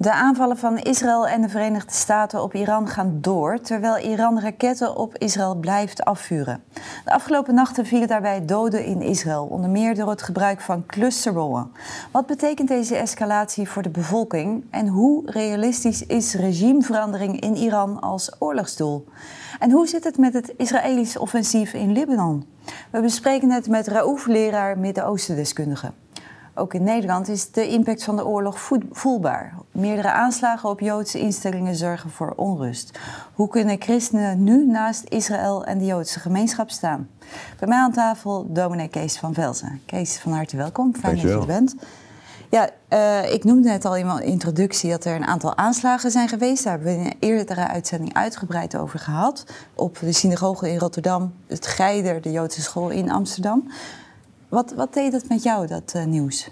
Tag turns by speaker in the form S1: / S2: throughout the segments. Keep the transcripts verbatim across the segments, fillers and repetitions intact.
S1: De aanvallen van Israël en de Verenigde Staten op Iran gaan door, terwijl Iran raketten op Israël blijft afvuren. De afgelopen nachten vielen daarbij doden in Israël, onder meer door het gebruik van clusterbommen. Wat betekent deze escalatie voor de bevolking en hoe realistisch is regimeverandering in Iran als oorlogsdoel? En hoe zit het met het Israëlische offensief in Libanon? We bespreken het met Raouf, leraar Midden-Oosten-deskundige. Ook in Nederland is de impact van de oorlog voelbaar. Meerdere aanslagen op Joodse instellingen zorgen voor onrust. Hoe kunnen christenen nu naast Israël en de Joodse gemeenschap staan? Bij mij aan tafel dominee Kees van Velzen. Kees, van harte welkom. Fijn dat je er bent. Ja, uh, ik noemde net al in mijn introductie dat er een aantal aanslagen zijn geweest. Daar hebben we in een eerdere uitzending uitgebreid over gehad. Op de synagoge in Rotterdam, het Geider, de Joodse school in Amsterdam. Wat, wat deed het met jou, dat uh, nieuws?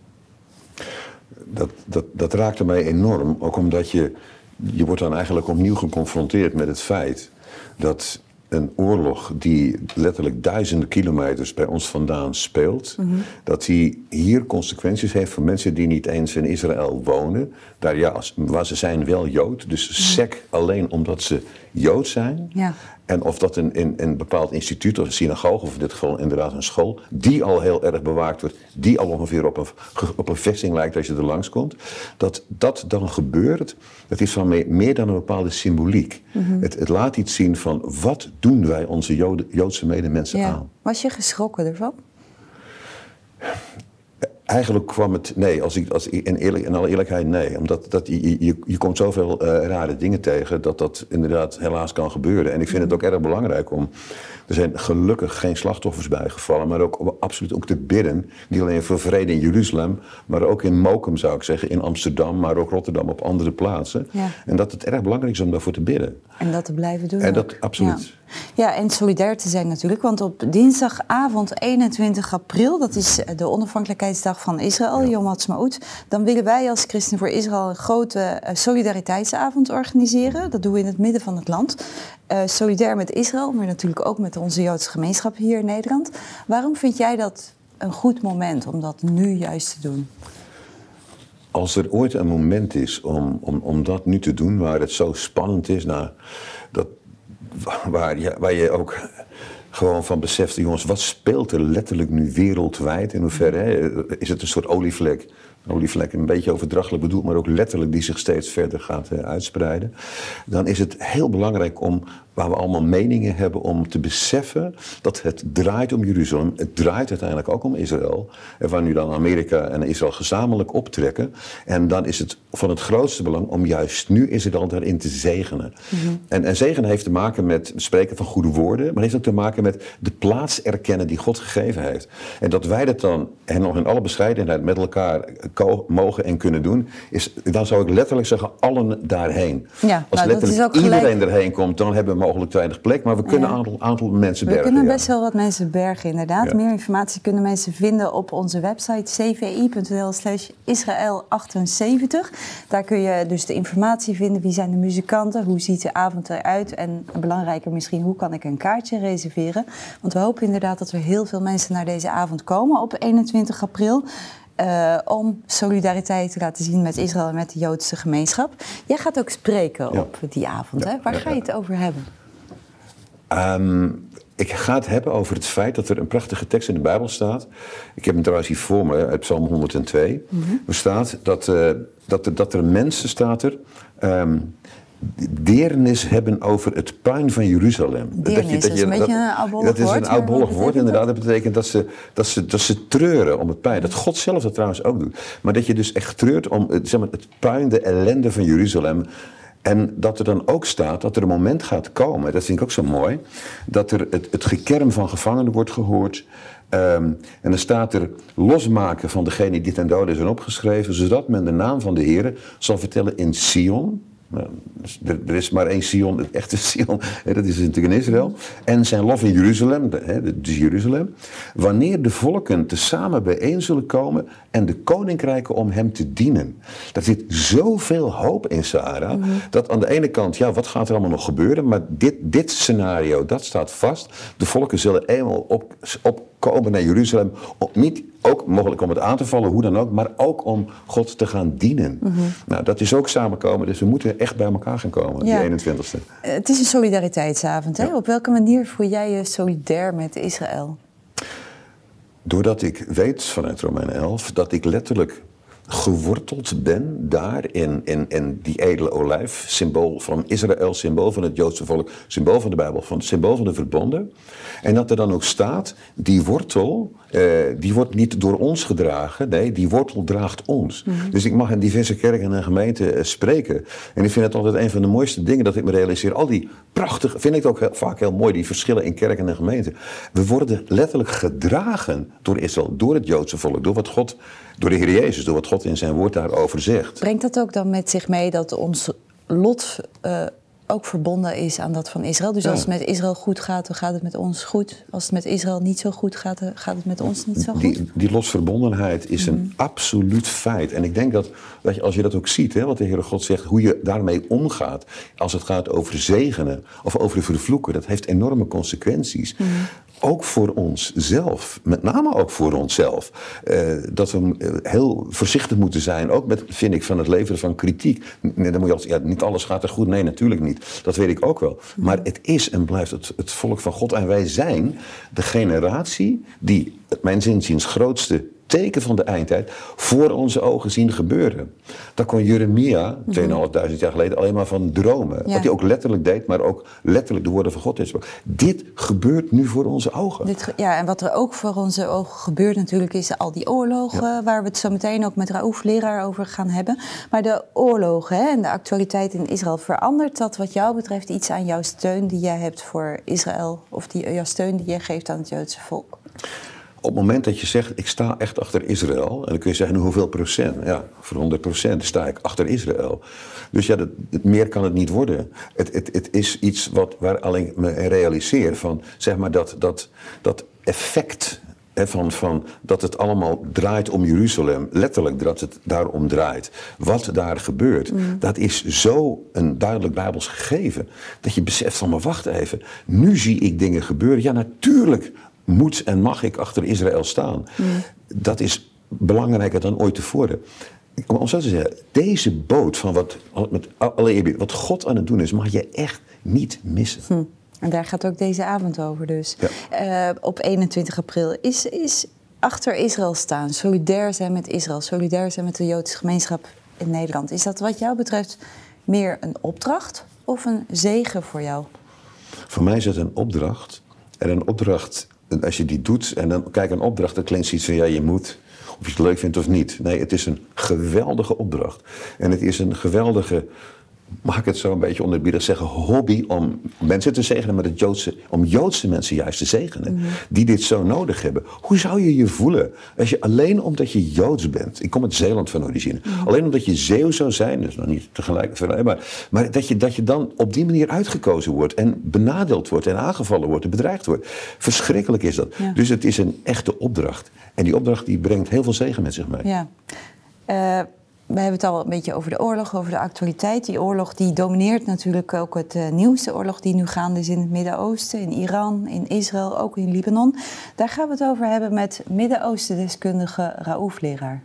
S2: Dat, dat, dat raakte mij enorm, ook omdat je, je wordt dan eigenlijk opnieuw geconfronteerd met het feit dat een oorlog die letterlijk duizenden kilometers bij ons vandaan speelt, mm-hmm. dat die hier consequenties heeft voor mensen die niet eens in Israël wonen. Daar, ja, waar ze zijn wel Jood, dus mm-hmm. sec alleen omdat ze Jood zijn. Ja. En of dat in, in, in een bepaald instituut of een synagoge, of in dit geval inderdaad een school, die al heel erg bewaakt wordt, die al ongeveer op een, op een vesting lijkt als je er langskomt, dat dat dan gebeurt, dat is van meer, meer dan een bepaalde symboliek. Mm-hmm. Het, het laat iets zien van wat doen wij onze Joden, Joodse medemensen ja. aan.
S1: Was je geschrokken ervan?
S2: Eigenlijk kwam het, nee, als ik, als ik, in, eerlijk, in alle eerlijkheid nee. Omdat dat, je, je, je komt zoveel uh, rare dingen tegen dat dat inderdaad helaas kan gebeuren. En ik vind het ook erg belangrijk om, er zijn gelukkig geen slachtoffers bijgevallen, maar ook om absoluut ook te bidden. Niet alleen voor vrede in Jeruzalem, maar ook in Mokum zou ik zeggen, in Amsterdam, maar ook Rotterdam op andere plaatsen. Ja. En dat het erg belangrijk is om daarvoor te bidden.
S1: En dat te blijven doen.
S2: En dat, absoluut.
S1: Ja. Ja, en solidair te zijn natuurlijk, want op dinsdagavond eenentwintig april, dat is de onafhankelijkheidsdag van Israël, ja. Yom Ha'atzmaut, dan willen wij als Christenen voor Israël een grote uh, solidariteitsavond organiseren. Dat doen we in het midden van het land. Uh, solidair met Israël, maar natuurlijk ook met onze Joodse gemeenschap hier in Nederland. Waarom vind jij dat een goed moment om dat nu juist te doen?
S2: Als er ooit een moment is om, om, om dat nu te doen, waar het zo spannend is, nou, dat, waar, je, waar je ook gewoon van beseft, jongens, wat speelt er letterlijk nu wereldwijd? In hoeverre hè, is het een soort olievlek? Een olievlek, een beetje overdrachtelijk bedoeld, maar ook letterlijk die zich steeds verder gaat uh, uitspreiden. Dan is het heel belangrijk om, waar we allemaal meningen hebben, om te beseffen dat het draait om Jeruzalem. Het draait uiteindelijk ook om Israël. En waar nu dan Amerika en Israël gezamenlijk optrekken. En dan is het van het grootste belang om juist nu Israël daarin te zegenen. Mm-hmm. En, en zegenen heeft te maken met spreken van goede woorden, maar heeft ook te maken met de plaats erkennen die God gegeven heeft. En dat wij dat dan, en nog in alle bescheidenheid, met elkaar ko- mogen en kunnen doen, is, dan zou ik letterlijk zeggen, allen daarheen.
S1: Ja,
S2: Als
S1: nou,
S2: letterlijk iedereen erheen komt, dan hebben we mogelijk te weinig plek, maar we kunnen een ja. aantal, aantal mensen
S1: we
S2: bergen.
S1: We kunnen
S2: ja.
S1: best wel wat mensen bergen, inderdaad. Ja. Meer informatie kunnen mensen vinden op onze website c v i punt n l slash israël achtenzeventig. Daar kun je dus de informatie vinden. Wie zijn de muzikanten? Hoe ziet de avond eruit? En belangrijker misschien, hoe kan ik een kaartje reserveren? Want we hopen inderdaad dat er heel veel mensen naar deze avond komen op eenentwintig april. Uh, om solidariteit te laten zien met Israël en met de Joodse gemeenschap. Jij gaat ook spreken ja. op die avond, ja, hè? Waar ja, ga je het over hebben?
S2: Um, ik ga het hebben over het feit dat er een prachtige tekst in de Bijbel staat. Ik heb hem trouwens hier voor me, uit Psalm honderdtwee. Mm-hmm. Er staat dat, uh, dat, er, dat er mensen, staat er, um, deernis hebben over het puin van Jeruzalem.
S1: Deernis, dat, je, dat, je, dat is een beetje een oudbollig woord.
S2: Dat is een oudbollig woord, inderdaad. Dat betekent dat ze, dat, ze, dat ze treuren om het puin. Dat God zelf dat trouwens ook doet. Maar dat je dus echt treurt om zeg maar, het puin, de ellende van Jeruzalem. En dat er dan ook staat dat er een moment gaat komen, dat vind ik ook zo mooi, dat er het, het gekerm van gevangenen wordt gehoord. Um, en dan staat er losmaken van degene die ten dode zijn opgeschreven, zodat men de naam van de Heere zal vertellen in Sion. Nou, er, er is maar één Sion, het echte Sion, hè, dat is natuurlijk in Israël. En zijn lof in Jeruzalem, hè, dus Jeruzalem. Wanneer de volken tezamen bijeen zullen komen en de koninkrijken om hem te dienen. Daar zit zoveel hoop in, Sarah, mm-hmm. dat aan de ene kant, ja, wat gaat er allemaal nog gebeuren? Maar dit, dit scenario, dat staat vast. De volken zullen eenmaal op, op komen naar Jeruzalem. Om, niet ook mogelijk om het aan te vallen, hoe dan ook, maar ook om God te gaan dienen. Mm-hmm. Nou, dat is ook samenkomen, dus we moeten echt bij elkaar gaan komen, ja. Die eenentwintigste.
S1: Uh, het is een solidariteitsavond, hè? Ja. Op welke manier voel jij je solidair met Israël?
S2: Doordat ik weet vanuit Romeinen elf dat ik letterlijk geworteld ben daar in, in, in die edele olijf, symbool van Israël, symbool van het Joodse volk, symbool van de Bijbel, van, symbool van de verbonden. En dat er dan ook staat, die wortel, eh, die wordt niet door ons gedragen, nee, die wortel draagt ons. Mm-hmm. Dus ik mag in diverse kerken en gemeenten uh, spreken. En ik vind het altijd een van de mooiste dingen dat ik me realiseer. Al die prachtige, vind ik ook heel, vaak heel mooi, die verschillen in kerken en gemeenten. We worden letterlijk gedragen door Israël, door het Joodse volk, door wat God, door de Heer Jezus, door wat God in zijn woord daarover zegt.
S1: Brengt dat ook dan met zich mee dat ons lot uh, ook verbonden is aan dat van Israël? Dus ja. Als het met Israël goed gaat, dan gaat het met ons goed. Als het met Israël niet zo goed gaat, dan gaat het met ons niet zo goed?
S2: Die, die lotsverbondenheid is mm-hmm. een absoluut feit. En ik denk dat, dat je, als je dat ook ziet, hè, wat de Heere God zegt, hoe je daarmee omgaat, als het gaat over zegenen of over vervloeken, dat heeft enorme consequenties. Mm-hmm. Ook voor onszelf, met name ook voor onszelf. Uh, dat we heel voorzichtig moeten zijn, ook met, vind ik, van het leveren van kritiek. Nee, dan moet je altijd, ja, niet alles gaat er goed, nee, natuurlijk niet. Dat weet ik ook wel. Maar het is en blijft het, het volk van God. En wij zijn de generatie die, mijn zinziens, grootste teken van de eindtijd voor onze ogen zien gebeuren. Daar kon Jeremia, tweeënhalfduizend jaar geleden, alleen maar van dromen. Ja. Wat hij ook letterlijk deed, maar ook letterlijk de woorden van God heeft. Dit gebeurt nu voor onze ogen.
S1: Dit, ja, en wat er ook voor onze ogen gebeurt natuurlijk is al die oorlogen, ja. waar we het zo meteen ook met Raouf Leraar over gaan hebben. Maar de oorlogen hè, en de actualiteit in Israël, verandert dat wat jou betreft iets aan jouw steun die jij hebt voor Israël? Of die, jouw steun die jij geeft aan het Joodse volk?
S2: Op het moment dat je zegt, ik sta echt achter Israël, en dan kun je zeggen, hoeveel procent? Ja, voor honderd procent sta ik achter Israël. Dus ja, dat, het, meer kan het niet worden. Het, het, het is iets wat, waar alleen me realiseer van, zeg maar, dat, dat, dat effect hè, van, van dat het allemaal draait om Jeruzalem, letterlijk dat het daarom draait. Wat daar gebeurt, mm. dat is zo een duidelijk Bijbels gegeven, dat je beseft van, maar wacht even, nu zie ik dingen gebeuren. Ja, natuurlijk moet en mag ik achter Israël staan. Mm. Dat is belangrijker dan ooit tevoren. Om zo te zeggen, deze boot van wat, met alle eerbied, wat God aan het doen is, mag je echt niet missen.
S1: Hm. En daar gaat ook deze avond over dus. Ja. Uh, op eenentwintig april is, is achter Israël staan, solidair zijn met Israël, solidair zijn met de Joodse gemeenschap in Nederland. Is dat wat jou betreft meer een opdracht of een zegen voor jou?
S2: Voor mij is het een opdracht. En een opdracht, als je die doet, en dan kijk, een opdracht, dat klinkt zoiets van, ja, je moet, of je het leuk vindt of niet. Nee, het is een geweldige opdracht. En het is een geweldige, mag ik het zo een beetje onderbiedig zeggen, hobby om mensen te zegenen, maar het Joodse, om Joodse mensen juist te zegenen, mm-hmm. die dit zo nodig hebben. Hoe zou je je voelen als je alleen omdat je Joods bent, ik kom uit Zeeland van origine, mm-hmm. alleen omdat je Zeeuw zou zijn, dus nog niet tegelijk, maar, maar dat, je, dat je dan op die manier uitgekozen wordt en benadeeld wordt en aangevallen wordt en bedreigd wordt. Verschrikkelijk is dat. Ja. Dus het is een echte opdracht. En die opdracht die brengt heel veel zegen met zich mee.
S1: Ja. Uh... We hebben het al een beetje over de oorlog, over de actualiteit. Die oorlog die domineert natuurlijk ook het uh, nieuws. De oorlog die nu gaande is in het Midden-Oosten, in Iran, in Israël, ook in Libanon. Daar gaan we het over hebben met Midden-Oosten-deskundige Raouf Leraar.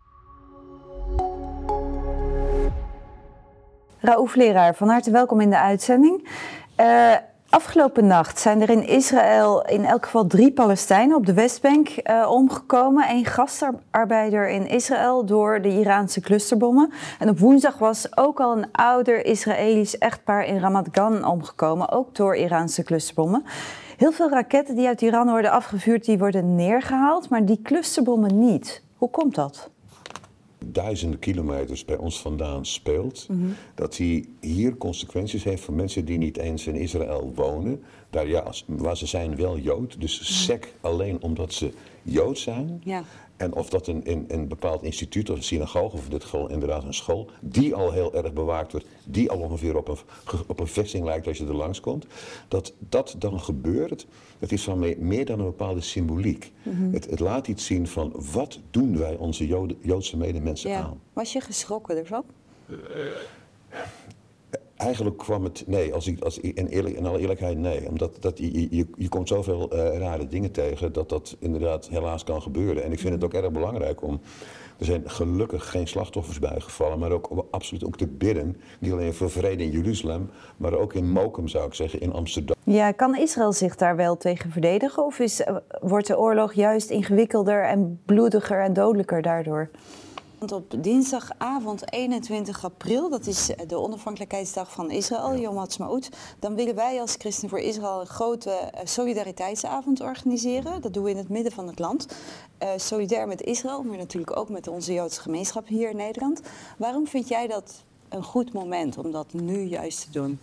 S1: Raouf Leraar, van harte welkom in de uitzending. Uh, Afgelopen nacht zijn er in Israël in elk geval drie Palestijnen op de Westbank uh, omgekomen. Eén gastarbeider in Israël door de Iraanse clusterbommen. En op woensdag was ook al een ouder Israëlisch echtpaar in Ramat Gan omgekomen, ook door Iraanse clusterbommen. Heel veel raketten die uit Iran worden afgevuurd, die worden neergehaald, maar die clusterbommen niet. Hoe komt dat?
S2: Duizenden kilometers bij ons vandaan speelt, mm-hmm. dat hij hier consequenties heeft voor mensen die niet eens in Israël wonen. Daar, ja, waar ze zijn wel Jood, dus mm-hmm. sec alleen omdat ze Jood zijn. Ja. En of dat een, een, een bepaald instituut of een synagoge, of in dit geval inderdaad een school, die al heel erg bewaakt wordt, die al ongeveer op een, op een vesting lijkt als je er langskomt, dat dat dan gebeurt, dat is van meer, meer dan een bepaalde symboliek. Mm-hmm. Het, het laat iets zien van wat doen wij onze Joden, Joodse medemensen ja. aan.
S1: Was je geschrokken ervan?
S2: Eigenlijk kwam het, nee, als ik, als, in, eerlijk, in alle eerlijkheid nee. Omdat dat, je, je, je komt zoveel uh, rare dingen tegen dat dat inderdaad helaas kan gebeuren. En ik vind het ook erg belangrijk om, er zijn gelukkig geen slachtoffers bijgevallen, maar ook om absoluut ook te bidden. Niet alleen voor vrede in Jeruzalem, maar ook in Mokum zou ik zeggen, in Amsterdam.
S1: Ja, kan Israël zich daar wel tegen verdedigen? Of is, wordt de oorlog juist ingewikkelder en bloediger en dodelijker daardoor? Op dinsdagavond eenentwintig april, dat is de onafhankelijkheidsdag van Israël, Yom Ha'atzmaut, dan willen wij als Christen voor Israël een grote solidariteitsavond organiseren. Dat doen we in het midden van het land. Uh, solidair met Israël, maar natuurlijk ook met onze Joodse gemeenschap hier in Nederland. Waarom vind jij dat een goed moment om dat nu juist te doen?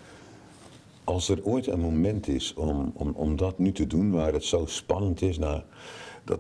S2: Als er ooit een moment is om, om, om dat nu te doen, waar het zo spannend is, nou, dat,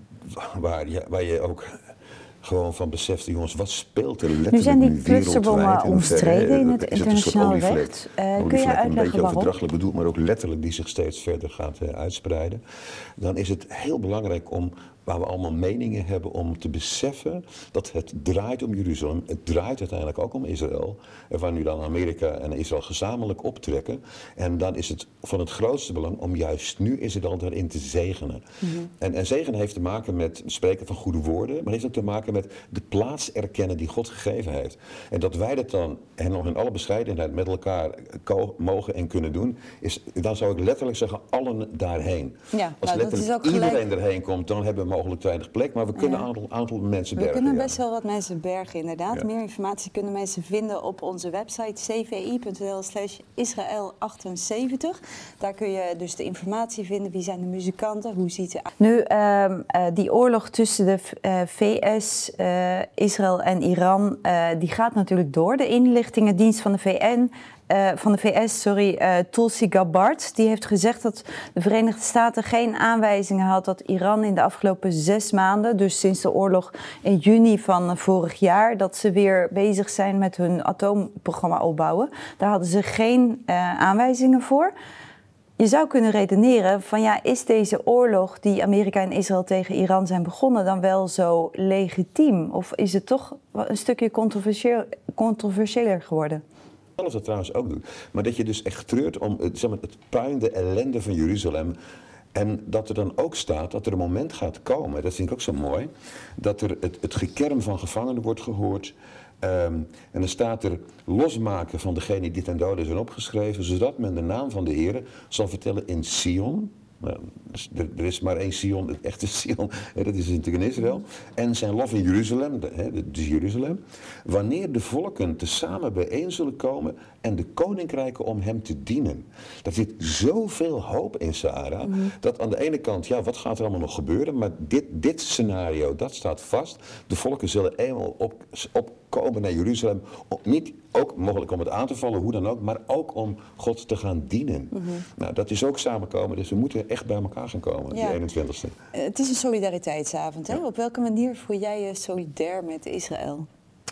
S2: waar, je, waar je ook gewoon van beseft, jongens, wat speelt er letterlijk nu,
S1: zijn die
S2: nu
S1: clusterbommen omstreden in het internationaal recht. Uh, kun je uitleggen
S2: een beetje
S1: waarom?
S2: overdrachtelijk bedoeld, maar ook letterlijk die zich steeds verder gaat uh, uitspreiden. Dan is het heel belangrijk om, waar we allemaal meningen hebben, om te beseffen dat het draait om Jeruzalem. Het draait uiteindelijk ook om Israël. En waar nu dan Amerika en Israël gezamenlijk optrekken. En dan is het van het grootste belang om juist nu Israël daarin te zegenen. Mm-hmm. En, en zegen heeft te maken met spreken van goede woorden, maar heeft ook te maken met de plaats erkennen die God gegeven heeft. En dat wij dat dan, en nog in alle bescheidenheid, met elkaar ko- mogen en kunnen doen, is, dan zou ik letterlijk zeggen, allen daarheen.
S1: Ja,
S2: Als
S1: nou,
S2: letterlijk
S1: dat is ook
S2: iedereen
S1: gelijk...
S2: erheen komt, dan hebben we mogelijk weinig plek, maar we kunnen een ja. aantal, aantal mensen
S1: we
S2: bergen.
S1: We kunnen
S2: ja.
S1: best wel wat mensen bergen, inderdaad. Ja. Meer informatie kunnen mensen vinden op onze website c v i punt n l slash Israël achtenzeventig. Daar kun je dus de informatie vinden. Wie zijn de muzikanten? Hoe ziet het uit? Nu, uh, uh, die oorlog tussen de uh, V S, uh, Israël en Iran, uh, die gaat natuurlijk door. De inlichtingendienst van de V N... Uh, van de V S, sorry, uh, Tulsi Gabbard, die heeft gezegd dat de Verenigde Staten geen aanwijzingen had dat Iran in de afgelopen zes maanden, dus sinds de oorlog in juni van vorig jaar, dat ze weer bezig zijn met hun atoomprogramma opbouwen. Daar hadden ze geen uh, aanwijzingen voor. Je zou kunnen redeneren van ja, is deze oorlog die Amerika en Israël tegen Iran zijn begonnen dan wel zo legitiem? Of is het toch een stukje controversieel, controversiëler geworden?
S2: Zelf dat trouwens ook doet. Maar dat je dus echt treurt om zeg maar, het puin, de ellende van Jeruzalem. En dat er dan ook staat dat er een moment gaat komen, dat vind ik ook zo mooi, dat er het, het gekerm van gevangenen wordt gehoord. Um, en dan staat er losmaken van degene die ten dode zijn opgeschreven, zodat men de naam van de Heere zal vertellen in Sion. Nou, er, er is maar één Sion, het echte Sion, hè, dat is natuurlijk in Israël. En zijn lof in Jeruzalem, dus Jeruzalem. Wanneer de volken tezamen bijeen zullen komen en de koninkrijken om hem te dienen. Daar zit zoveel hoop in, Sarah, mm-hmm. dat aan de ene kant, ja, wat gaat er allemaal nog gebeuren? Maar dit, dit scenario, dat staat vast. De volken zullen eenmaal op, opkomen naar Jeruzalem. Om, niet ook mogelijk om het aan te vallen, hoe dan ook, maar ook om God te gaan dienen. Mm-hmm. Nou, dat is ook samenkomen, dus we moeten echt bij elkaar gaan komen, ja. Die eenentwintigste.
S1: Uh, het is een solidariteitsavond, hè? Ja. Op welke manier voel jij je solidair met Israël?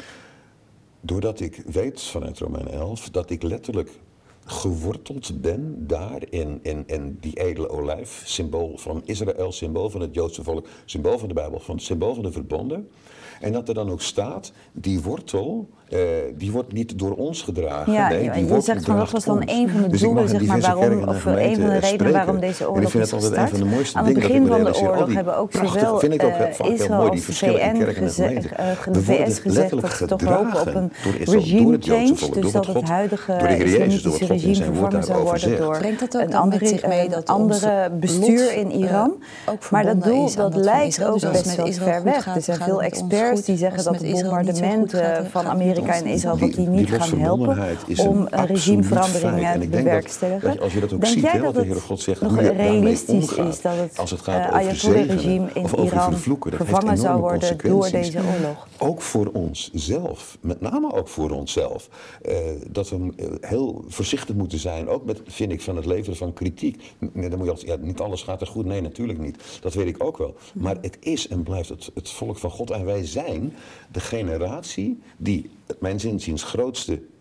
S2: Doordat ik weet vanuit Romein elf dat ik letterlijk geworteld ben daar in, in, in die edele olijf, symbool van Israël, symbool van het Joodse volk, symbool van de Bijbel, van, symbool van de verbonden. En dat er dan ook staat, die wortel, uh, die wordt niet door ons gedragen.
S1: Ja,
S2: nee, die
S1: je
S2: wortel
S1: zegt van dat was dan
S2: ons.
S1: een van de
S2: dus
S1: doelen, zeg maar, waarom, of een van de redenen
S2: spreken.
S1: waarom deze oorlog is gestart.
S2: Een van de mooiste
S1: Aan het
S2: dingen
S1: begin
S2: dat
S1: van de oorlog
S2: die,
S1: hebben ook
S2: prachtig,
S1: zowel
S2: vind ik ook
S1: uh, Israël als de V N gezegd, uh, de V S gezegd dat ze toch hopen op een regime change, dus dat het huidige islamitische regime vervangen zou worden door een andere bestuur in Iran. Maar dat doel, dat lijkt ook best wel ver weg. Er zijn veel experts die zeggen dat de bombardementen van Amerika en Israël dat die niet gaan helpen om een regimeverandering te bewerkstelligen.
S2: Als je dat ook
S1: Denk
S2: ziet,
S1: jij
S2: he,
S1: dat
S2: wat de Heere God zegt,
S1: nog
S2: hoe je
S1: realistisch
S2: omgaat,
S1: is dat het,
S2: als het gaat
S1: uh,
S2: over
S1: Ayatollah-regime in Iran vervangen zou worden door deze oorlog?
S2: Ook voor onszelf, met name ook voor onszelf. Uh, dat we uh, heel voorzichtig moeten zijn, ook met, vind ik, van het leveren van kritiek. Nee, dan moet je altijd, ja, niet alles gaat er goed, nee, natuurlijk niet. Dat weet ik ook wel. Maar het is en blijft het, het volk van God en wij zijn de generatie die, mijn zinziens, grootste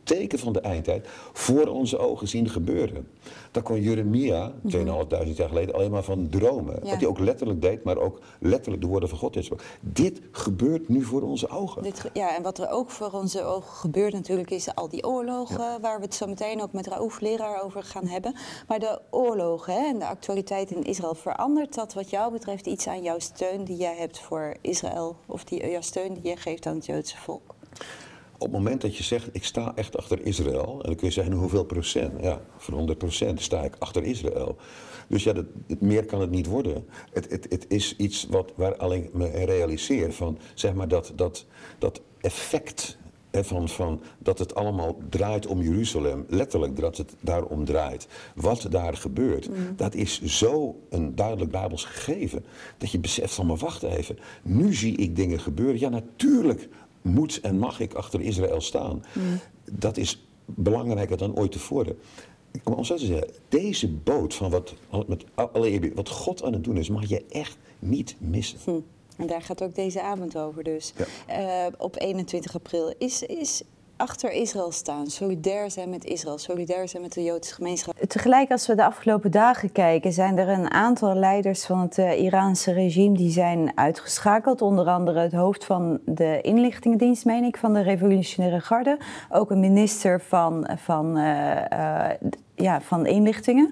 S2: teken van de eindtijd voor onze ogen zien gebeuren. Daar kon Jeremia, tweeënhalfduizend jaar geleden, alleen maar van dromen. Ja. Wat hij ook letterlijk deed, maar ook letterlijk de woorden van God is. Dit gebeurt nu voor onze ogen.
S1: Dit, ja, en wat er ook voor onze ogen gebeurt natuurlijk is al die oorlogen, ja. waar we het zo meteen ook met Raouf Leraar over gaan hebben. Maar de oorlogen hè, en de actualiteit in Israël, verandert dat wat jou betreft iets aan jouw steun die jij hebt voor Israël? Of die, jouw steun die je geeft aan het Joodse volk?
S2: Op het moment dat je zegt, ik sta echt achter Israël, en dan kun je zeggen, hoeveel procent? Ja, voor honderd procent sta ik achter Israël. Dus ja, dat, het, meer kan het niet worden. Het, het, het is iets wat, waar alleen me realiseer van, zeg maar, dat, dat, dat effect hè, van, van dat het allemaal draait om Jeruzalem, letterlijk dat het daarom draait. Wat daar gebeurt, mm. dat is zo een duidelijk Bijbels gegeven, dat je beseft van, maar wacht even, nu zie ik dingen gebeuren. Ja, natuurlijk moet en mag ik achter Israël staan. Mm. Dat is belangrijker dan ooit tevoren. Om zo te zeggen, deze boot van wat, met alle eerbied, wat God aan het doen is, mag je echt niet missen. Hm.
S1: En daar gaat ook deze avond over dus. Ja. Uh, op eenentwintig april is... is achter Israël staan, solidair zijn met Israël, solidair zijn met de Joodse gemeenschap. Tegelijk als we de afgelopen dagen kijken, zijn er een aantal leiders van het uh, Iraanse regime die zijn uitgeschakeld. Onder andere het hoofd van de inlichtingendienst, meen ik, van de revolutionaire garde. Ook een minister van, van, uh, uh, ja, van inlichtingen.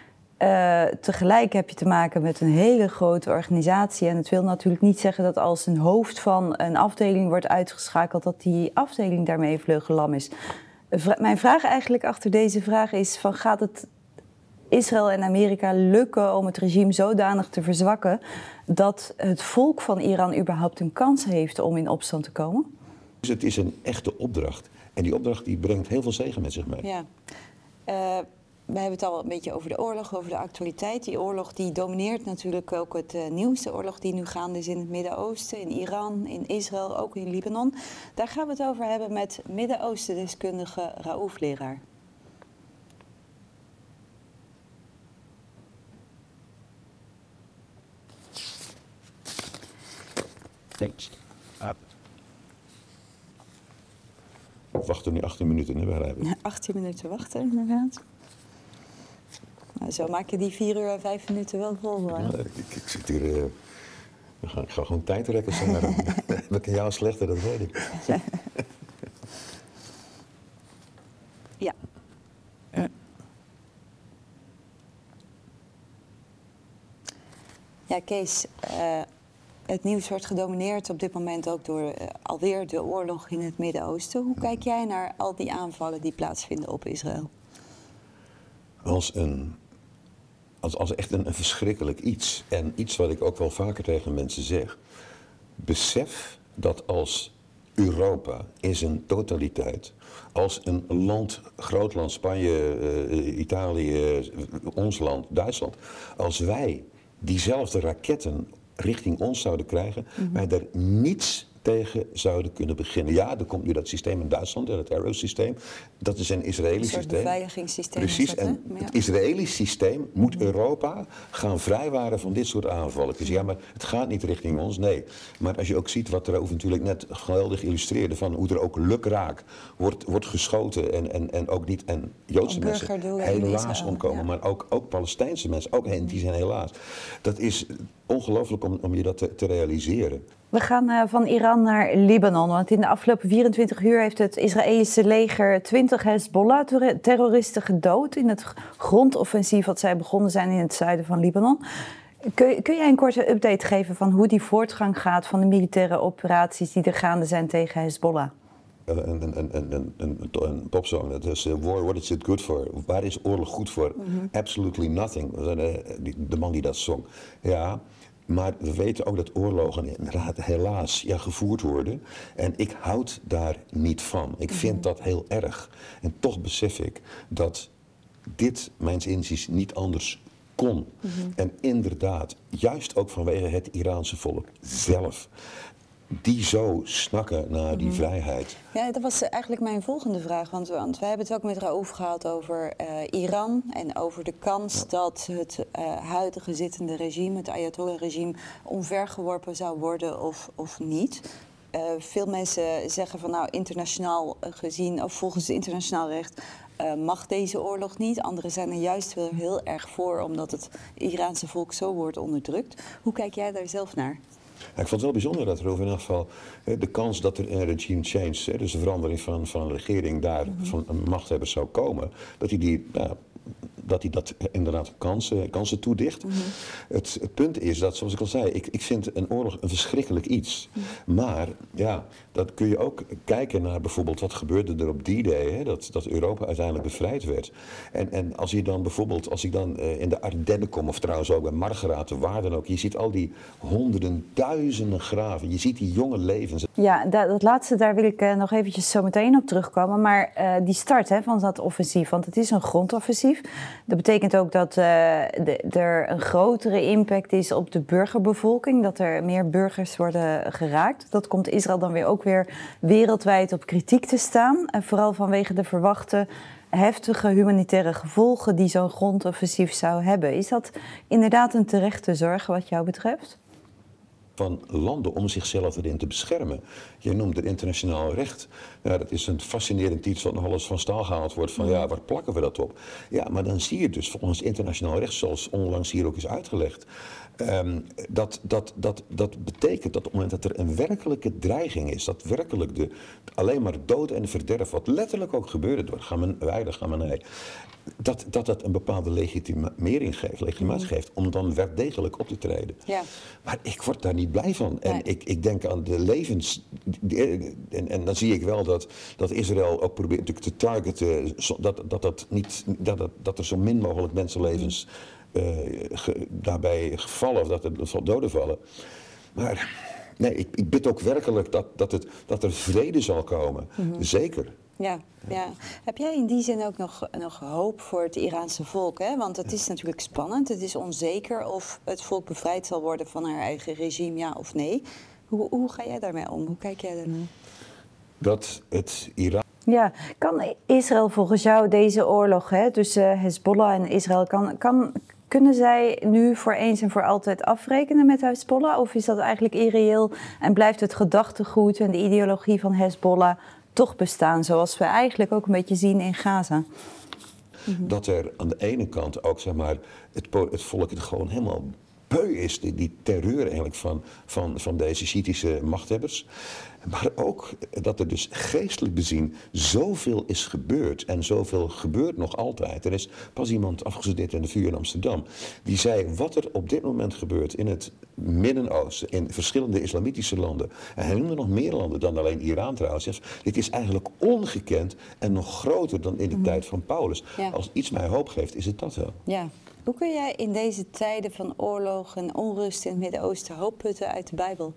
S1: Uh, tegelijk heb je te maken met een hele grote organisatie. En het wil natuurlijk niet zeggen dat als een hoofd van een afdeling wordt uitgeschakeld, dat die afdeling daarmee vleugellam is. Vra- mijn vraag eigenlijk achter deze vraag is: van, gaat het Israël en Amerika lukken om het regime zodanig te verzwakken dat het volk van Iran überhaupt een kans heeft om in opstand te komen?
S2: Dus het is een echte opdracht. En die opdracht die brengt heel veel zegen met zich mee.
S1: Ja. Uh, We hebben het al een beetje over de oorlog, over de actualiteit. Die oorlog die domineert natuurlijk ook het uh, nieuws. De oorlog die nu gaande is in het Midden-Oosten, in Iran, in Israël, ook in Libanon. Daar gaan we het over hebben met Midden-Oosten-deskundige Raouf Leraar.
S2: Thanks. Ah. We wachten nu achttien minuten, hè, begrijp ik?
S1: achttien minuten wachten, inderdaad. Nou, zo maak je die vier uur en vijf minuten wel vol.
S2: Ja, ik, ik, ik zit hier... Uh, ik, ga, ik ga gewoon tijd rekken. Heb ik in jou slechter, dat weet ik.
S1: Ja.
S2: ja.
S1: Ja, Kees... Uh, Het nieuws wordt gedomineerd op dit moment ook door uh, alweer de oorlog in het Midden-Oosten. Hoe kijk jij naar al die aanvallen die plaatsvinden op Israël?
S2: Als, een, als, als echt een, een verschrikkelijk iets. En iets wat ik ook wel vaker tegen mensen zeg. Besef dat als Europa in zijn totaliteit, als een land, groot land, Spanje, uh, Italië, uh, ons land, Duitsland, als wij diezelfde raketten richting ons zouden krijgen, mm-hmm. wij daar niets tegen zouden kunnen beginnen. Ja, er komt nu dat systeem in Duitsland, het Arrow-systeem. Dat is een Israëlisch systeem. Een soort
S1: beveiligingssysteem.
S2: Precies,
S1: dat,
S2: en
S1: ja.
S2: het Israëlisch systeem moet mm-hmm. Europa gaan vrijwaren van dit soort aanvallen. Dus ja, maar het gaat niet richting ons, nee. Maar als je ook ziet wat er over natuurlijk net geweldig illustreerde, van hoe er ook lukraak wordt, wordt geschoten en, en, en ook niet, en Joodse mensen helaas omkomen, ja. maar ook, ook Palestijnse mensen, ook hen, die zijn helaas. Dat is ongelooflijk om, om je dat te, te realiseren.
S1: We gaan uh, van Iran naar Libanon, want in de afgelopen vierentwintig uur heeft het Israëlische leger twintig Hezbollah-terroristen gedood in het grondoffensief wat zij begonnen zijn in het zuiden van Libanon. Kun, kun jij een korte update geven van hoe die voortgang gaat van de militaire operaties die er gaande zijn tegen Hezbollah?
S2: Een, een, een, een, een, een popsong, dat is uh, War, what is it good for? Waar is oorlog goed voor? Mm-hmm. Absolutely nothing. De man die dat zong. Ja, maar we weten ook dat oorlogen inderdaad helaas ja, gevoerd worden. En ik houd daar niet van. Ik vind mm-hmm. dat heel erg. En toch besef ik dat dit, mijns inziens, niet anders kon. Mm-hmm. En inderdaad, juist ook vanwege het Iraanse volk zelf, die zo snakken naar die mm-hmm. vrijheid.
S1: Ja, dat was eigenlijk mijn volgende vraag. Want, want wij hebben het ook met Raouf gehad over uh, Iran en over de kans ja. dat het uh, huidige zittende regime, het Ayatollah-regime, omvergeworpen zou worden of, of niet. Uh, veel mensen zeggen van nou internationaal gezien of volgens het internationaal recht uh, mag deze oorlog niet. Anderen zijn er juist wel heel erg voor omdat het Iraanse volk zo wordt onderdrukt. Hoe kijk jij daar zelf naar?
S2: Ja, ik vond het wel bijzonder dat er over in ieder geval de kans dat er een regime change, dus de verandering van, van een regering daar mm-hmm. van een machthebber zou komen, dat hij die, nou, dat hij dat inderdaad kansen, kansen toedicht. Mm-hmm. Het, het punt is dat, zoals ik al zei, ik, ik vind een oorlog een verschrikkelijk iets. Mm-hmm. Maar ja, dat kun je ook kijken naar bijvoorbeeld wat gebeurde er op die day, hè, dat, dat Europa uiteindelijk bevrijd werd. En, en als je dan bijvoorbeeld, als ik dan uh, in de Ardennen kom, of trouwens ook bij Margraten, waar dan ook, je ziet al die honderden, duizenden graven, je ziet die jonge levens.
S1: Ja, dat, dat laatste, daar wil ik uh, nog eventjes zo meteen op terugkomen. Maar uh, die start hè, van dat offensief, want het is een grondoffensief. Dat betekent ook dat uh, de, er een grotere impact is op de burgerbevolking. Dat er meer burgers worden geraakt. Dat komt Israël dan weer ook weer wereldwijd op kritiek te staan. En vooral vanwege de verwachte heftige humanitaire gevolgen die zo'n grondoffensief zou hebben. Is dat inderdaad een terechte zorg wat jou betreft?
S2: Van landen om zichzelf erin te beschermen. Je noemt het internationaal recht. Ja, dat is een fascinerend iets wat nog wel eens van staal gehaald wordt. Van ja, waar plakken we dat op? Ja, maar dan zie je dus volgens internationaal recht, zoals onlangs hier ook is uitgelegd, um, dat, dat, dat, dat betekent dat op het moment dat er een werkelijke dreiging is, dat werkelijk de, alleen maar dood en verderf, wat letterlijk ook gebeurde door Khamenei, Khamenei, dat, dat dat een bepaalde legitimering geeft, legitimatie mm. geeft, om dan wel degelijk op te treden. Ja. Maar ik word daar niet blij van. En nee. ik, ik denk aan de levens. En, en dan zie ik wel dat, dat Israël ook probeert natuurlijk te targeten, dat, dat, dat, niet, dat, dat, dat er zo min mogelijk mensenlevens uh, ge, daarbij gevallen, of dat er doden vallen. Maar nee, ik, ik bid ook werkelijk dat, dat, het, dat er vrede zal komen. Mm-hmm. Zeker.
S1: Ja, ja. Heb jij in die zin ook nog, nog hoop voor het Iraanse volk? Hè? Want het is natuurlijk spannend. Het is onzeker of het volk bevrijd zal worden van haar eigen regime, ja of nee. Hoe, hoe ga jij daarmee om? Hoe kijk jij daarnaar?
S2: Dat het Iran...
S1: Ja, kan Israël volgens jou deze oorlog hè, tussen Hezbollah en Israël, kan, kan, kunnen zij nu voor eens en voor altijd afrekenen met Hezbollah? Of is dat eigenlijk irreëel en blijft het gedachtegoed en de ideologie van Hezbollah toch bestaan, zoals we eigenlijk ook een beetje zien in Gaza?
S2: Mm-hmm. Dat er aan de ene kant ook, zeg maar, het, het volk het gewoon helemaal beu is, die, die terreur eigenlijk van, van, van deze Shiïtische machthebbers. Maar ook dat er dus geestelijk bezien zoveel is gebeurd en zoveel gebeurt nog altijd. Er is pas iemand afgestudeerd in de V U in Amsterdam die zei wat er op dit moment gebeurt in het Midden-Oosten, in verschillende islamitische landen. En hij noemde nog meer landen dan alleen Iran trouwens. Dit is eigenlijk ongekend en nog groter dan in de mm. tijd van Paulus. Ja. Als iets mij hoop geeft, is het dat wel.
S1: Ja. Hoe kun jij in deze tijden van oorlog en onrust in het Midden-Oosten hoop putten uit de Bijbel?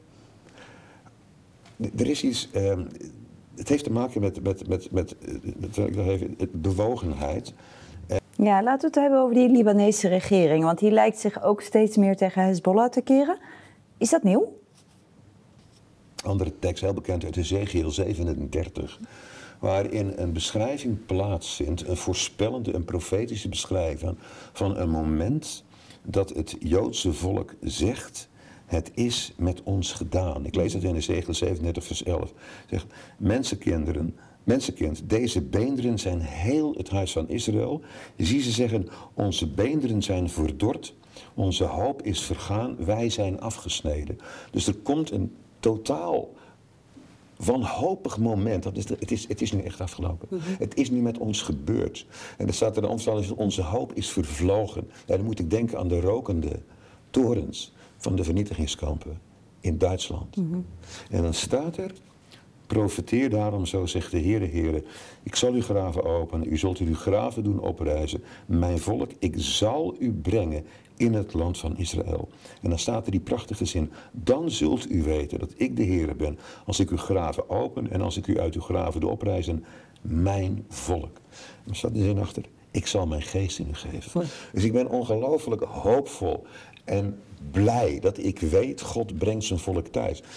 S2: Er is iets, uh, het heeft te maken met, met, met, met, met, met even, bewogenheid.
S1: Ja, laten we het hebben over die Libanese regering, want die lijkt zich ook steeds meer tegen Hezbollah te keren. Is dat nieuw?
S2: Andere tekst, heel bekend uit Ezechiël zevenendertig, waarin een beschrijving plaatsvindt, een voorspellende, een profetische beschrijving van een moment dat het Joodse volk zegt: het is met ons gedaan. Ik lees het in Ezechiël zevenendertig vers elf. Zegt: mensenkinderen, mensenkind, deze beenderen zijn heel het huis van Israël. Je ziet ze zeggen: onze beenderen zijn verdord, onze hoop is vergaan, wij zijn afgesneden. Dus er komt een totaal wanhopig moment. Dat is de, het, is, het is nu echt afgelopen. Mm-hmm. Het is nu met ons gebeurd. En er staat er de omstelling: onze hoop is vervlogen. Ja, dan moet ik denken aan de rokende torens van de vernietigingskampen in Duitsland. Mm-hmm. En dan staat er: profeteer daarom, zo zegt de Heere, Heere, ik zal uw graven openen, u zult uw graven doen oprijzen. Mijn volk, ik zal u brengen in het land van Israël. En dan staat er die prachtige zin: dan zult u weten dat ik de Heere ben, als ik uw graven open en als ik u uit uw graven doe oprijzen, mijn volk. Er staat de zin achter: ik zal mijn geest in u geven. Ja. Dus ik ben ongelooflijk hoopvol en blij dat ik weet, God brengt zijn volk thuis.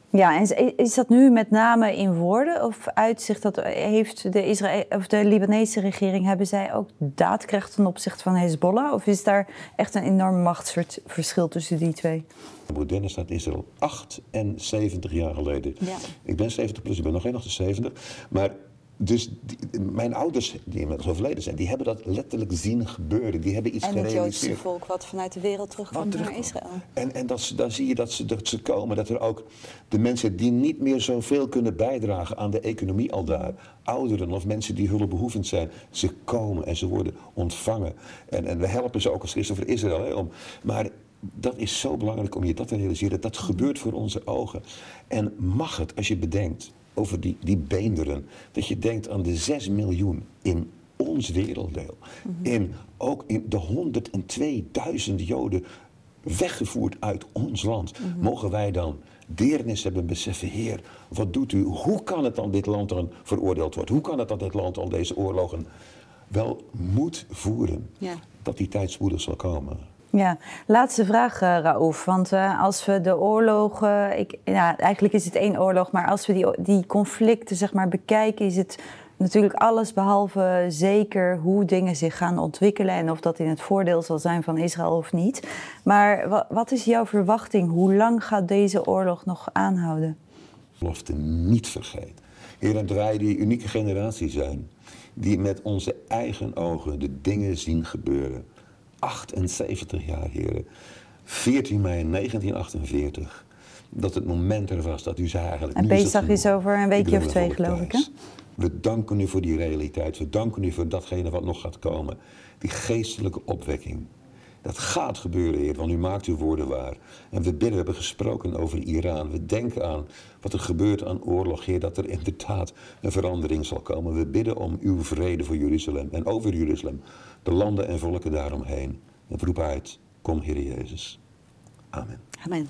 S1: Ja, en is dat nu met name in woorden of uitzicht dat heeft de, Israël, of de Libanese regering, hebben zij ook daadkracht ten opzichte van Hezbollah? Of is daar echt een enorm machtsverschil tussen die twee?
S3: Moderne staat Israël achtenzeventig jaar geleden. Ja. Ik ben zeventig plus, ik ben nog geen achtenzeventig. Maar dus die, mijn ouders, die inmiddels overleden zijn, die hebben dat letterlijk zien gebeuren. Die hebben iets
S1: en het
S3: gerealiseerd.
S1: Joodse volk wat vanuit de wereld terugkomt
S3: terug...
S1: naar Israël.
S3: En, en dat, dan zie je dat ze, dat ze komen, dat er ook de mensen die niet meer zoveel kunnen bijdragen aan de economie al daar, ouderen of mensen die hulpbehoevend zijn, ze komen en ze worden ontvangen. En, en we helpen ze ook als Christen voor Israël. Hè, om, maar dat is zo belangrijk om je dat te realiseren. Dat gebeurt voor onze ogen. En mag het, als je bedenkt over die, die beenderen, dat je denkt aan de zes miljoen in ons werelddeel. Mm-hmm. In, ook in de honderdtweeduizend Joden weggevoerd uit ons land. Mm-hmm. Mogen wij dan deernis hebben en beseffen, Heer, wat doet u? Hoe kan het dan dit land dan veroordeeld wordt? Hoe kan het dat dit land al deze oorlogen wel moet voeren? Ja. Dat die tijd spoedig zal komen.
S1: Ja, laatste vraag, uh, Raouf. Want uh, als we de oorlogen, ik, ja, eigenlijk is het één oorlog, maar als we die, die conflicten zeg maar bekijken, is het natuurlijk alles behalve zeker hoe dingen zich gaan ontwikkelen en of dat in het voordeel zal zijn van Israël of niet. Maar wa- wat is jouw verwachting? Hoe lang gaat deze oorlog nog aanhouden?
S3: Belofte niet vergeten. Heer, dat wij die unieke generatie zijn, die met onze eigen ogen de dingen zien gebeuren. achtenzeventig jaar, heren. veertien mei negentien achtenveertig. Dat het moment er was dat u zei eigenlijk...
S1: En Pesach is over een weekje of twee, geloof ik, hè?
S3: We danken u voor die realiteit. We danken u voor datgene wat nog gaat komen. Die geestelijke opwekking. Dat gaat gebeuren, Heer, want u maakt uw woorden waar. En we bidden, we hebben gesproken over Iran. We denken aan wat er gebeurt aan oorlog, Heer, dat er inderdaad een verandering zal komen. We bidden om uw vrede voor Jeruzalem en over Jeruzalem. De landen en volken daaromheen. En we roepen uit, kom Heer Jezus. Amen.
S1: Amen.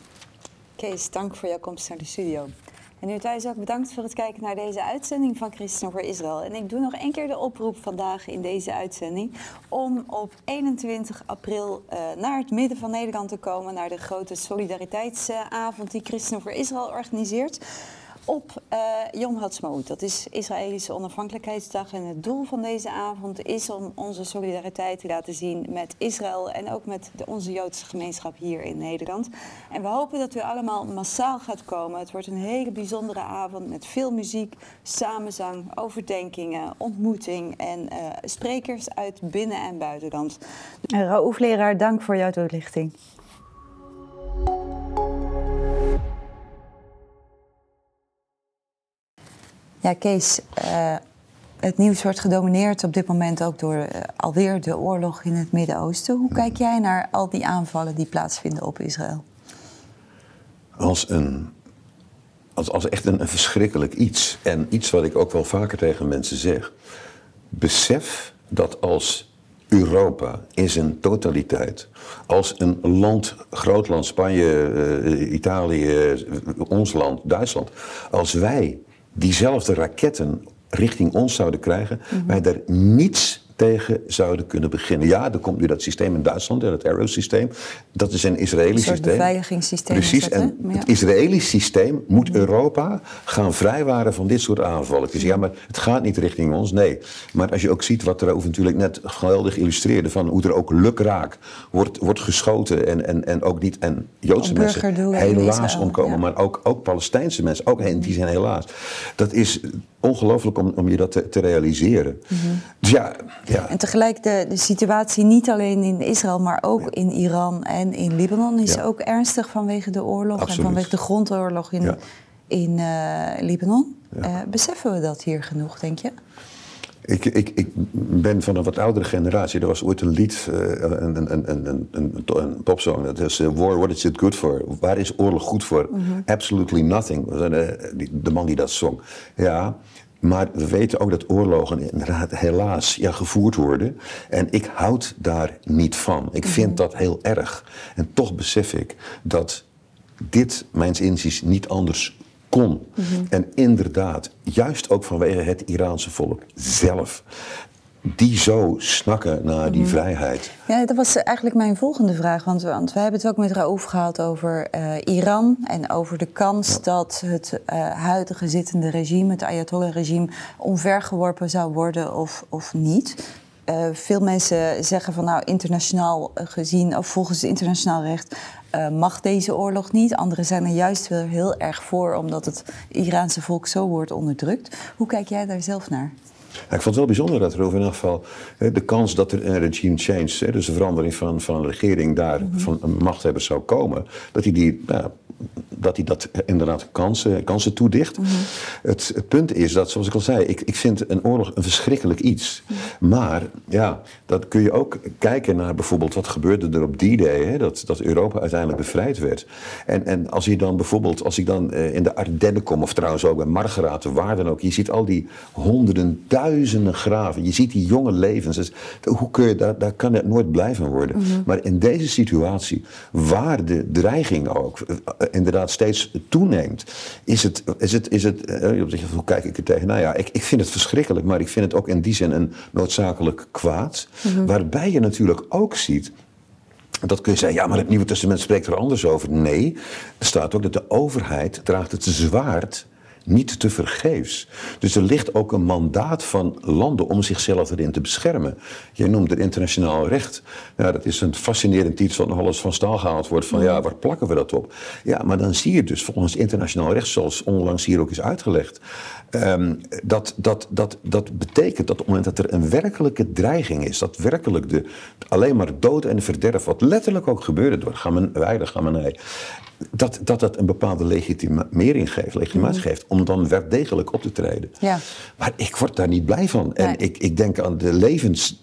S1: Kees, dank voor jouw komst naar de studio. En u thuis ook bedankt voor het kijken naar deze uitzending van Christen voor Israël. En ik doe nog één keer de oproep vandaag in deze uitzending om op eenentwintig april uh, naar het midden van Nederland te komen, naar de grote solidariteitsavond die Christen voor Israël organiseert. Op uh, Yom Ha'atzmaut, dat is Israëlische onafhankelijkheidsdag. En het doel van deze avond is om onze solidariteit te laten zien met Israël en ook met de, onze Joodse gemeenschap hier in Nederland. En we hopen dat u allemaal massaal gaat komen. Het wordt een hele bijzondere avond met veel muziek, samenzang, overdenkingen, ontmoeting en uh, sprekers uit binnen- en buitenland. Uh, Raouf Leraar, dank voor jouw toelichting. Ja, Kees, uh, het nieuws wordt gedomineerd op dit moment ook door uh, alweer de oorlog in het Midden-Oosten. Hoe kijk jij naar al die aanvallen die plaatsvinden op Israël?
S2: Als, een, als, als echt een, een verschrikkelijk iets. En iets wat ik ook wel vaker tegen mensen zeg. Besef dat als Europa in zijn totaliteit, als een land, groot land, Spanje, uh, Italië, uh, ons land, Duitsland, als wij diezelfde raketten richting ons zouden krijgen, mm-hmm. wij daar niets tegen zouden kunnen beginnen. Ja, er komt nu dat systeem in Duitsland, het Arrow-systeem. Dat is een Israëlisch systeem.
S1: Een soort beveiligingssysteem.
S2: Precies, dat, en ja. Het Israëlisch systeem moet mm-hmm. Europa gaan vrijwaren van dit soort aanvallen. Dus ja, maar het gaat niet richting ons, nee. Maar als je ook ziet wat er over natuurlijk net geweldig illustreerde, van hoe er ook lukraak wordt, wordt geschoten en, en, en ook niet, en Joodse mensen helaas omkomen, ja. maar ook, ook Palestijnse mensen, ook mm-hmm. die zijn helaas. Dat is ongelooflijk om, om je dat te, te realiseren. Mm-hmm. Dus ja, ja.
S1: En tegelijk de, de situatie niet alleen in Israël, maar ook ja. in Iran en in Libanon is ja. ook ernstig vanwege de oorlog. Absoluut. En vanwege de grondoorlog in, ja. in uh, Libanon. Ja. Uh, beseffen we dat hier genoeg, denk je?
S2: Ik, ik, ik ben van een wat oudere generatie. Er was ooit een lied, een, een, een, een, een, een popsong. Dat is uh, War, what is it good for? Waar is oorlog goed voor? Mm-hmm. Absolutely nothing. De man die dat zong. Ja, maar we weten ook dat oorlogen inderdaad helaas ja, gevoerd worden. En ik houd daar niet van. Ik vind mm-hmm. dat heel erg. En toch besef ik dat dit, mijns inziens, niet anders kon. Mm-hmm. En inderdaad, juist ook vanwege het Iraanse volk zelf. die zo snakken naar die mm-hmm. vrijheid.
S1: Ja, dat was eigenlijk mijn volgende vraag. Want, want we hebben het ook met Raouf gehad over uh, Iran en over de kans ja. dat het uh, huidige zittende regime, het Ayatollah-regime, omvergeworpen zou worden of, of niet. Uh, veel mensen zeggen van nou internationaal gezien, of volgens het internationaal recht, uh, mag deze oorlog niet. Anderen zijn er juist wel heel erg voor, omdat het Iraanse volk zo wordt onderdrukt. Hoe kijk jij daar zelf naar?
S2: Ja, ik vond het wel bijzonder dat er over in elk geval de kans dat er een regime change, dus een verandering van, van een regering daar mm-hmm. van een machthebber zou komen, dat hij die, nou, dat, hij dat inderdaad kansen, kansen toedicht. Mm-hmm. Het, het punt is dat, zoals ik al zei, ik, ik vind een oorlog een verschrikkelijk iets. Mm-hmm. Maar ja, dat kun je ook kijken naar bijvoorbeeld wat gebeurde er op die day, hè, dat, dat Europa uiteindelijk bevrijd werd. En, en als je dan bijvoorbeeld, als ik dan uh, in de Ardennen kom, of trouwens ook bij Margraten, waar dan ook, je ziet al die honderden, duizenden graven. Je ziet die jonge levens. Dus, hoe kun je, daar, daar kan het nooit blij van worden. Mm-hmm. Maar in deze situatie, waar de dreiging ook uh, inderdaad steeds toeneemt, is het, is het, is het uh, hoe kijk ik er tegen? Nou ja, ik, ik vind het verschrikkelijk, maar ik vind het ook in die zin een noodzakelijk kwaad. Mm-hmm. Waarbij je natuurlijk ook ziet, dat kun je zeggen, ja, maar het Nieuwe Testament spreekt er anders over. Nee, er staat ook dat de overheid draagt het zwaard niet te vergeefs. Dus er ligt ook een mandaat van landen om zichzelf erin te beschermen. Je noemt het internationaal recht. Ja, dat is een fascinerend iets wat nog alles van staal gehaald wordt. Van ja, waar plakken we dat op? Ja, maar dan zie je dus volgens internationaal recht, zoals onlangs hier ook is uitgelegd, Um, dat, dat, dat, dat betekent dat op het moment dat er een werkelijke dreiging is, dat werkelijk de, alleen maar dood en verderf, wat letterlijk ook gebeurde door Khamenei, de Khamenei, dat, dat dat een bepaalde legitimering geeft, legitimatie geeft, om dan wel degelijk op te treden. Ja. Maar ik word daar niet blij van. En nee. ik, ik denk aan de levens.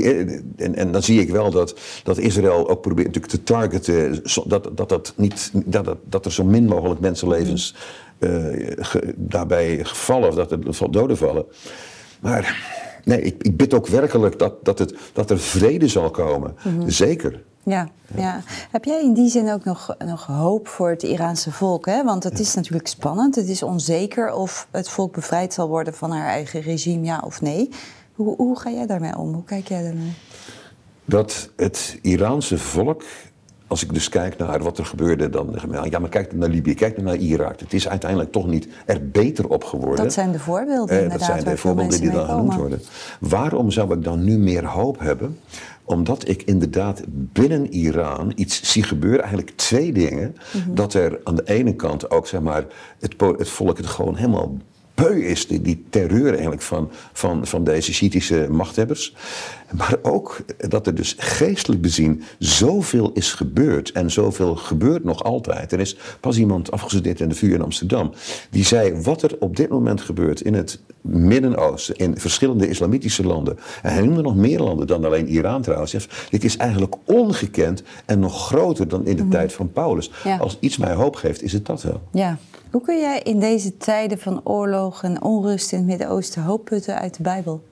S2: En, en dan zie ik wel dat, dat Israël ook probeert natuurlijk te targeten, dat, dat, dat, niet, dat, dat, dat er zo min mogelijk mensenlevens Uh, ge, daarbij gevallen, of dat er doden vallen. Maar nee, ik, ik bid ook werkelijk dat, dat, het, dat er vrede zal komen. Mm-hmm. Zeker.
S1: Ja, ja. Heb jij in die zin ook nog, nog hoop voor het Iraanse volk? Hè? Want het ja. is natuurlijk spannend. Het is onzeker of het volk bevrijd zal worden van haar eigen regime, ja of nee. Hoe, hoe ga jij daarmee om? Hoe kijk jij daarnaar?
S2: Dat het Iraanse volk, als ik dus kijk naar wat er gebeurde, dan ja, maar kijk naar Libië, kijk naar Irak. Het is uiteindelijk toch niet er beter op geworden.
S1: Dat zijn de voorbeelden, eh,
S2: inderdaad. Dat zijn de voorbeelden die dan genoemd worden. Waarom zou ik dan nu meer hoop hebben? Omdat ik inderdaad binnen Iran iets zie gebeuren, eigenlijk twee dingen. Mm-hmm. Dat er aan de ene kant ook, zeg maar, het, het volk het gewoon helemaal beu is, die, die terreur eigenlijk van, van, van deze Shiïtische machthebbers. Maar ook dat er dus geestelijk bezien zoveel is gebeurd en zoveel gebeurt nog altijd. Er is pas iemand afgestudeerd in de V U in Amsterdam die zei wat er op dit moment gebeurt in het Midden-Oosten, in verschillende islamitische landen. En hij noemde nog meer landen dan alleen Iran trouwens. Dit is eigenlijk ongekend en nog groter dan in de mm-hmm. tijd van Paulus. Ja. Als iets mij hoop geeft, is het dat wel.
S1: Ja. Hoe kun jij in deze tijden van oorlog en onrust in het Midden-Oosten hoop putten uit de Bijbel?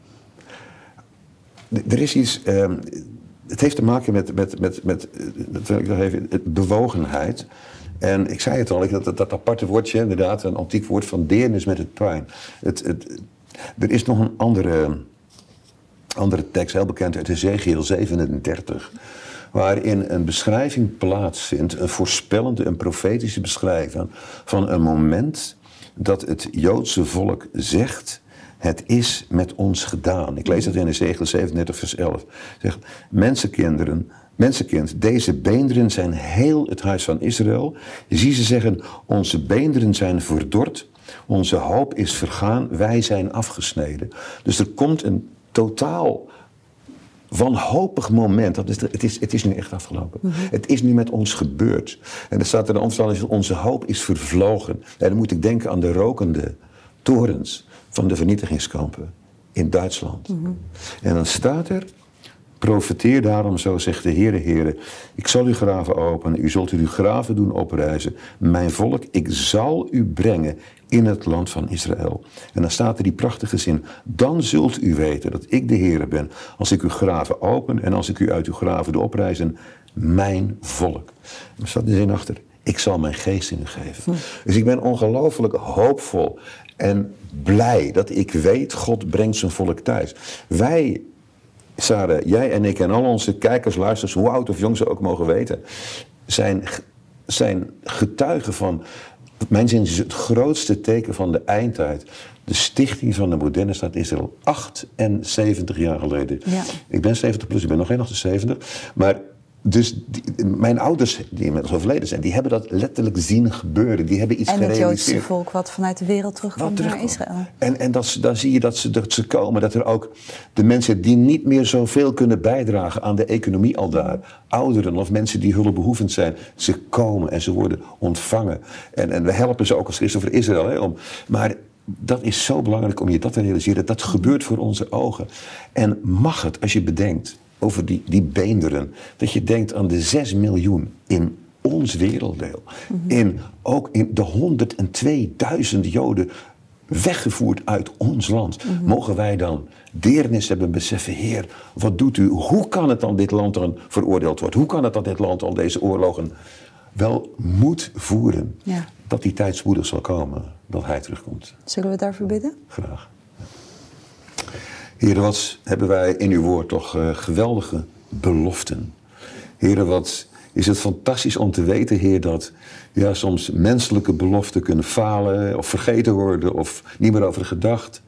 S2: Er is iets, um, het heeft te maken met, met, met, met dat wil ik nog even, bewogenheid. En ik zei het al, dat, dat, dat aparte woordje, inderdaad, een antiek woord van deernis met het pijn. Het, het, er is nog een andere, andere tekst, heel bekend uit Ezechiël zevenendertig... waarin een beschrijving plaatsvindt, een voorspellende, een profetische beschrijving van een moment dat het Joodse volk zegt: het is met ons gedaan. Ik lees dat in Ezechiël zevenendertig vers elf. Zegt: mensenkinderen, mensenkind, deze beenderen zijn heel het huis van Israël. Je ziet ze zeggen: onze beenderen zijn verdord, onze hoop is vergaan, wij zijn afgesneden. Dus er komt een totaal wanhopig moment. Dat is, het, is, het is nu echt afgelopen. Mm-hmm. Het is nu met ons gebeurd. En er staat er een omstandigheid: onze hoop is vervlogen. En dan moet ik denken aan de rokende torens van de vernietigingskampen in Duitsland. Mm-hmm. En dan staat er: profeteer daarom, zo zegt de Heere, Heere, ik zal uw graven openen, u zult uw graven doen oprijzen. Mijn volk, ik zal u brengen in het land van Israël. En dan staat er die prachtige zin: dan zult u weten dat ik de Heere ben, als ik uw graven open en als ik u uit uw graven doe oprijzen, mijn volk. Er staat de zin achter: ik zal mijn geest in u geven. Hm. Dus ik ben ongelooflijk hoopvol en blij dat ik weet, God brengt zijn volk thuis. Wij Sarah, jij en ik en al onze kijkers, luisteraars, hoe oud of jong ze ook mogen weten, zijn, zijn getuigen van, mijn zin is het grootste teken van de eindtijd. De stichting van de moderne staat Israël, achtenzeventig jaar geleden. Ja. Ik ben zeventig plus, ik ben nog geen achtenzeventig. Maar dus die, mijn ouders, die inmiddels overleden zijn, die hebben dat letterlijk zien gebeuren. Die hebben iets
S1: en
S2: gerealiseerd.
S1: En het Joodse volk wat vanuit de wereld terugkomt naar Israël.
S2: En, en dat, dan zie je dat ze, dat ze komen, dat er ook de mensen die niet meer zoveel kunnen bijdragen aan de economie al daar, ouderen of mensen die hulpbehoevend zijn, ze komen en ze worden ontvangen. En, en we helpen ze ook als Christen voor Israël. Hè, om, maar dat is zo belangrijk om je dat te realiseren. Dat gebeurt voor onze ogen. En mag het, als je bedenkt over die, die beenderen, dat je denkt aan de zes miljoen in ons werelddeel. Mm-hmm. In, ook in de honderdtweeduizend Joden weggevoerd uit ons land. Mm-hmm. Mogen wij dan deernis hebben, beseffen, Heer, wat doet u? Hoe kan het dan dit land dan veroordeeld wordt? Hoe kan het dat dit land al deze oorlogen wel moet voeren? Ja. Dat die tijd spoedig zal komen, dat hij terugkomt.
S1: Zullen we daarvoor bidden?
S2: Graag. Heer, wat hebben wij in uw woord toch uh, geweldige beloften. Heer, wat is het fantastisch om te weten, Heer, dat ja, soms menselijke beloften kunnen falen of vergeten worden of niet meer over gedacht.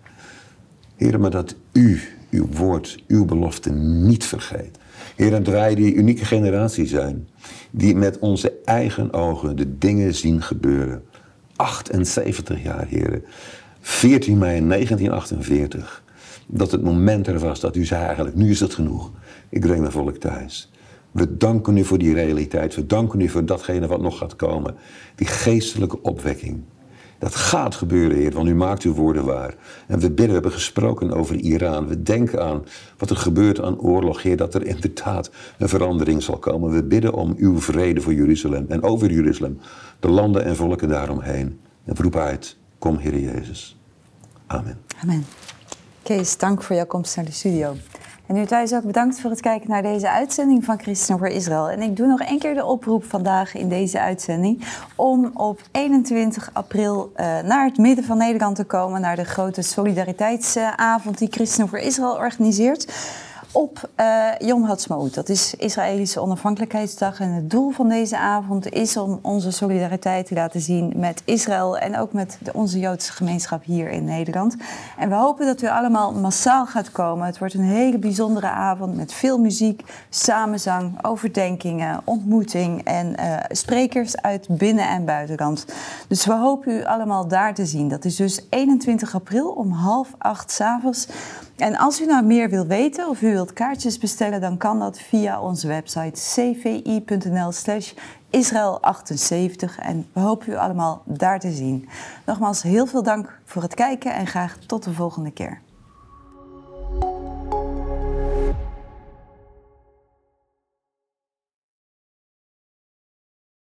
S2: Heer, maar dat u, uw woord, uw belofte niet vergeet. Heer, dat wij die unieke generatie zijn, die met onze eigen ogen de dingen zien gebeuren. achtenzeventig jaar, Heer. veertien mei negentien achtenveertig. Dat het moment er was dat u zei eigenlijk, nu is het genoeg. Ik breng mijn volk thuis. We danken u voor die realiteit. We danken u voor datgene wat nog gaat komen. Die geestelijke opwekking. Dat gaat gebeuren, Heer, want u maakt uw woorden waar. En we bidden, we hebben gesproken over Iran. We denken aan wat er gebeurt aan oorlog, Heer, dat er inderdaad een verandering zal komen. We bidden om uw vrede voor Jeruzalem en over Jeruzalem. De landen en volken daaromheen. En we roepen uit, kom Heer Jezus. Amen.
S1: Amen. Kees, dank voor jouw komst naar de studio. En u thuis ook bedankt voor het kijken naar deze uitzending van Christen voor Israël. En ik doe nog één keer de oproep vandaag in deze uitzending om op eenentwintig april uh, naar het midden van Nederland te komen, naar de grote solidariteitsavond die Christen voor Israël organiseert. Op uh, Yom Ha'atzmaut, dat is Israëlische onafhankelijkheidsdag. En het doel van deze avond is om onze solidariteit te laten zien met Israël en ook met de, onze Joodse gemeenschap hier in Nederland. En we hopen dat u allemaal massaal gaat komen. Het wordt een hele bijzondere avond met veel muziek, samenzang, overdenkingen, ontmoeting en uh, sprekers uit binnen- en buitenland. Dus we hopen u allemaal daar te zien. Dat is dus eenentwintig april om half acht 's avonds. En als u nou meer wilt weten of u wilt kaartjes bestellen, dan kan dat via onze website c v i punt n l slash Israël achtenzeventig. En we hopen u allemaal daar te zien. Nogmaals heel veel dank voor het kijken en graag tot de volgende keer.